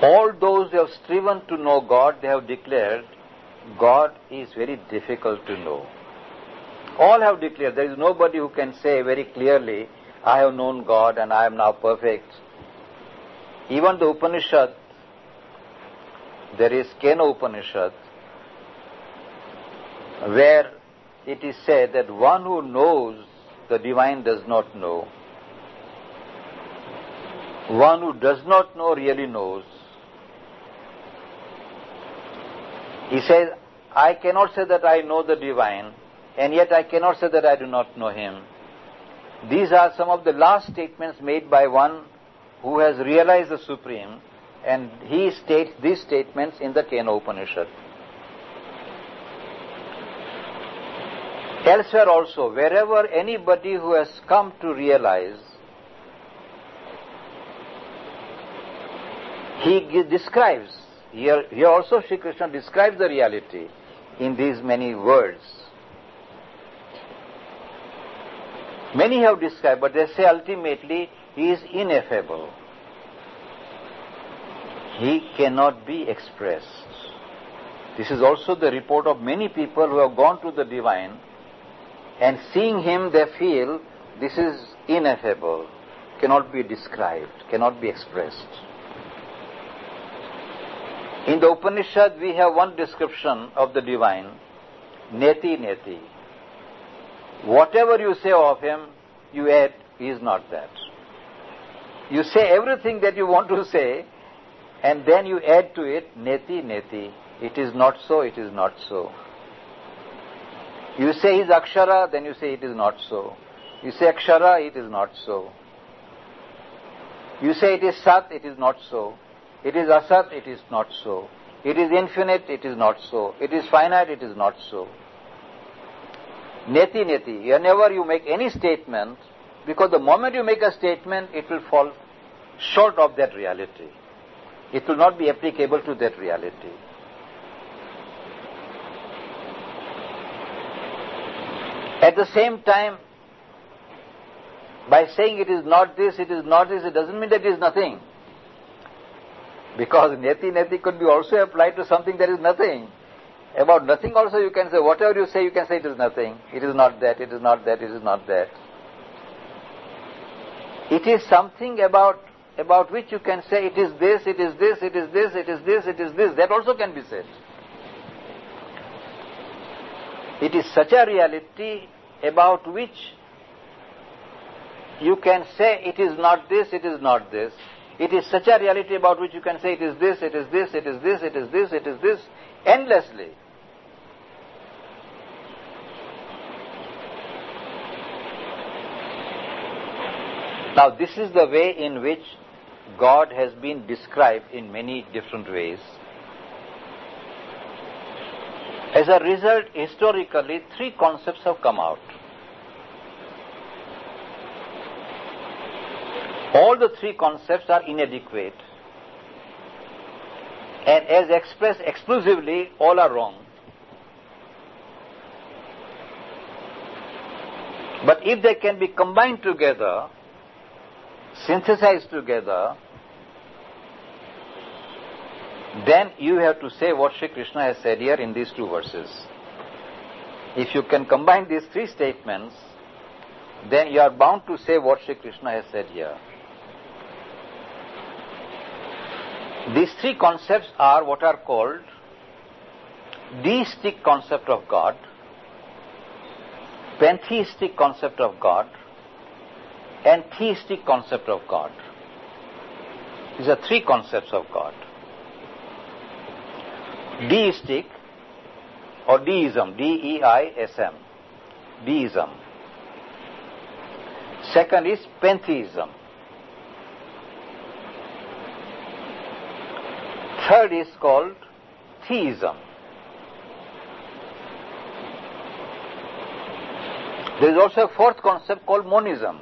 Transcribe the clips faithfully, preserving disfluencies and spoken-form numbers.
All those who have striven to know God, they have declared God is very difficult to know. All have declared. There is nobody who can say very clearly, I have known God and I am now perfect. Even the Upanishad, there is Kena Upanishad, where it is said that one who knows the divine does not know. One who does not know really knows. He says, I cannot say that I know the divine, and yet I cannot say that I do not know him. These are some of the last statements made by one who has realized the Supreme, and he states these statements in the Kena Upanishad. Elsewhere also, wherever anybody who has come to realize, he describes, here, here also Sri Krishna describes the reality in these many words. Many have described, but they say ultimately he is ineffable. He cannot be expressed. This is also the report of many people who have gone to the divine, and seeing him they feel this is ineffable, cannot be described, cannot be expressed. In the Upanishad we have one description of the divine, Neti Neti. Whatever you say of him, you add, he is not that. You say everything that you want to say, and then you add to it, Neti Neti. It is not so, it is not so. You say he is Akshara, then you say it is not so. You say Akshara, it is not so. You say it is Sat, it is not so. It is Asat, it is not so. It is infinite, it is not so. It is finite, it is not so. Neti Neti. Whenever you make any statement, because the moment you make a statement, it will fall short of that reality. It will not be applicable to that reality. At the same time, by saying it is not this, it is not this, it doesn't mean that it is nothing. Because Neti Neti could be also applied to something that is nothing. About nothing also you can say, whatever you say, you can say it is nothing. It is not that, it is not that, it is not that. It is something about, about which you can say it is this, it is this, it is this, it is this, it is this. That also can be said. It is such a reality about which you can say it is not this, it is not this. It is such a reality about which you can say it is this, it is this, it is this, it is this, it is this, endlessly. Now this is the way in which God has been described in many different ways. As a result, historically, three concepts have come out. All the three concepts are inadequate, and as expressed exclusively, all are wrong. But if they can be combined together, synthesized together, then you have to say what Sri Krishna has said here in these two verses. If you can combine these three statements, then you are bound to say what Sri Krishna has said here. These three concepts are what are called deistic concept of God, pantheistic concept of God, and theistic concept of God. These are three concepts of God. Deistic or deism, D E I S M, deism. Second is pantheism. Third is called theism. There is also a fourth concept called monism.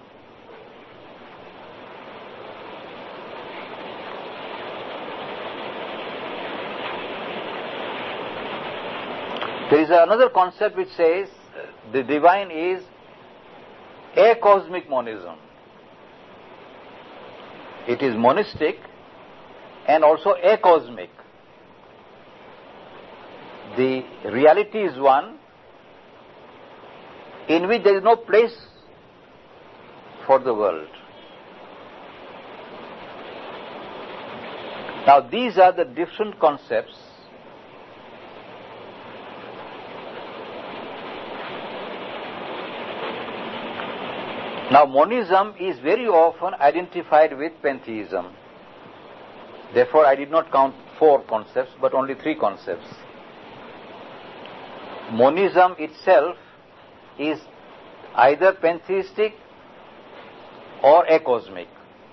There is another concept which says the divine is a cosmic monism. It is monistic, and also acosmic. The reality is one in which there is no place for the world. Now these are the different concepts Now, monism is very often identified with pantheism. Therefore, I did not count four concepts, but only three concepts. Monism itself is either pantheistic or acosmic.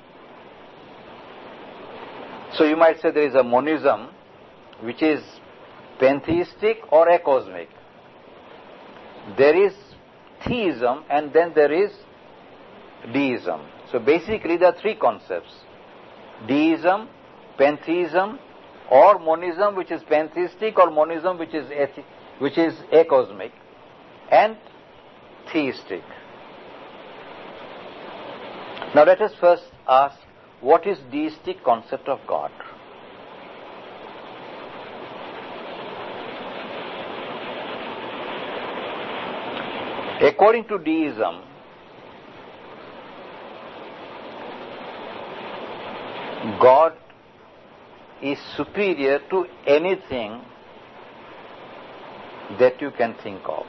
So you might say there is a monism which is pantheistic or acosmic. There is theism and then there is deism. So basically there are three concepts: deism, pantheism, or monism which is pantheistic, or monism which is athi- which is acosmic, and theistic. Now let us first ask, what is deistic concept of God? According to deism, God is superior to anything that you can think of.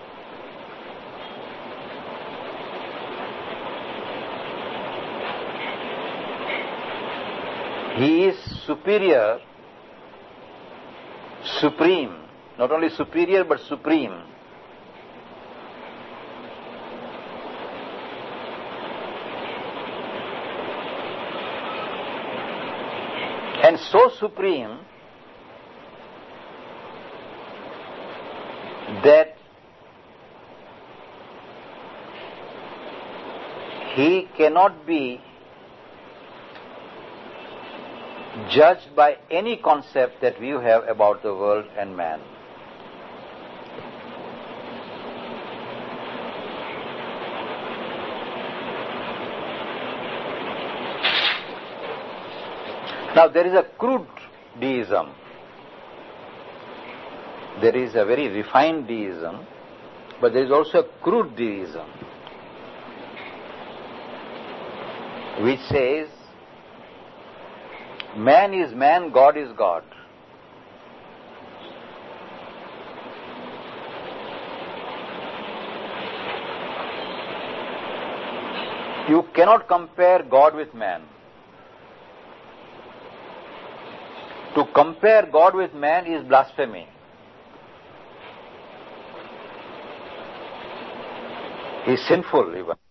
He is superior, supreme, not only superior but supreme. And so supreme that he cannot be judged by any concept that we have about the world and man. Now there is a crude deism. There is a very refined deism, but there is also a crude deism, which says man is man, God is God. You cannot compare God with man. To compare God with man is blasphemy. Is sinful even.